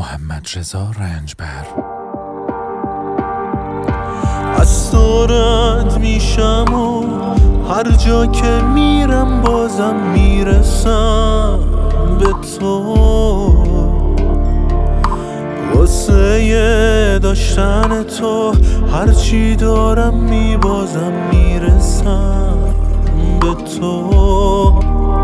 محمدرضا رنجبر. از تو رد میشم و هر جا که میرم بازم میرسم به تو. واسه داشتن تو هرچی دارم میبازم میرسم به تو.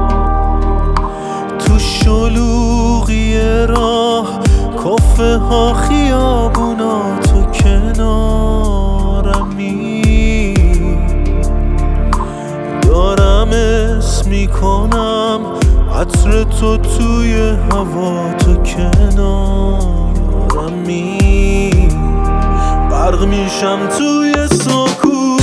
تو شلوغی راه کافه ها خیابونا تو کنارمی. دارم اسم میکنم عطر تو توی هوا تو کنارمی. غرق میشم توی سکوت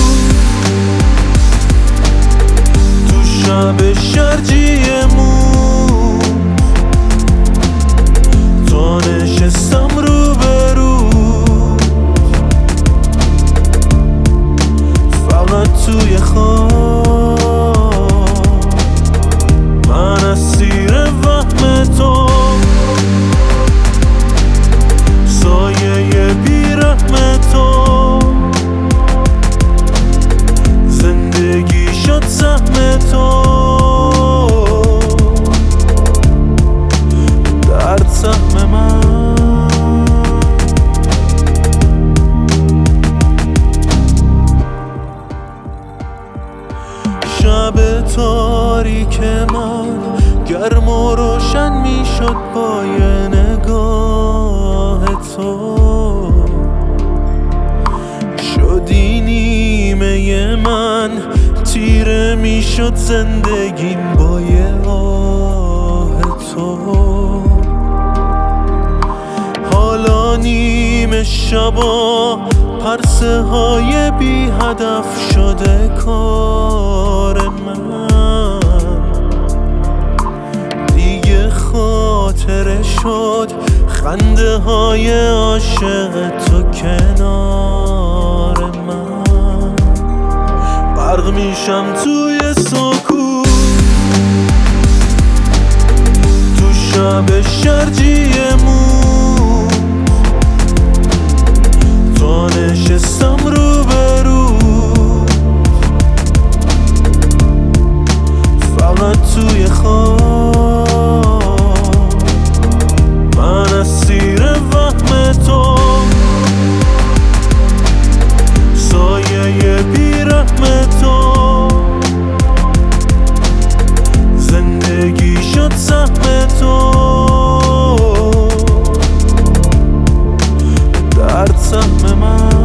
تو شب شرجیمون. تا نشستم رو به رو فقط توی خواب من اسیر وهم تو. سایه بیرحم تو زندگی شد سهم تو. درد سهم من. شب تاریک من گرم و روشن میشد با یه نگاه تو. شدی نیمه من تیره میشد زندگیم با یه آه تو. حالا نیمه شبا پرسه های بی هدف شده کار من. دیگه خاطره شد خنده های عاشق تو کنار من. غرق میشم توی سکوت تو شب شرجیمون. تا نشستم رو به رو فقط توی خواب من اسیر وهم تو. سایه بیرحم تو زندگی شد سهم تو. درد سهم من.